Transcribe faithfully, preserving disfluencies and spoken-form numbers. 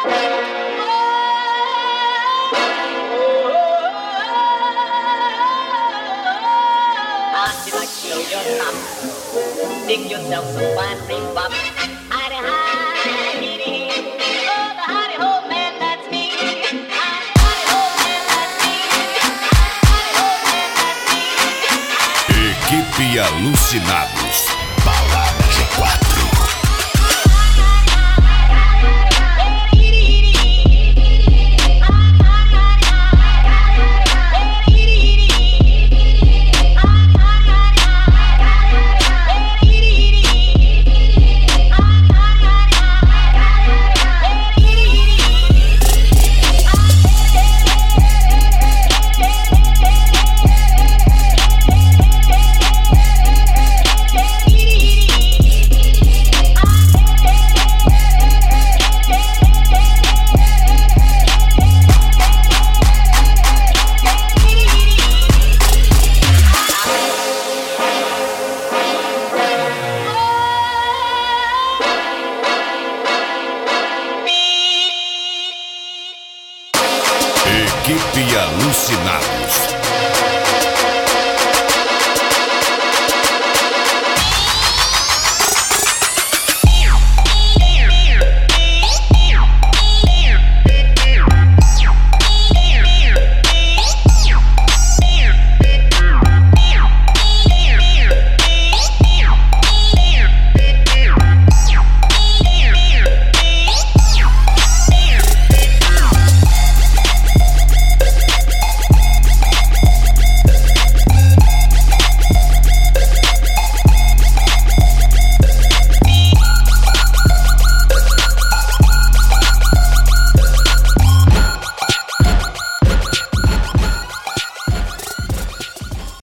Dig yourself some fine bebop. Hidey, hidey, hidey. Oh, the hidey ho man, that's me. Hidey, hidey ho man, that's me. Hidey ho man, that's me. Equipe Alucinados. Balada G quatro. Equipe Alucinados.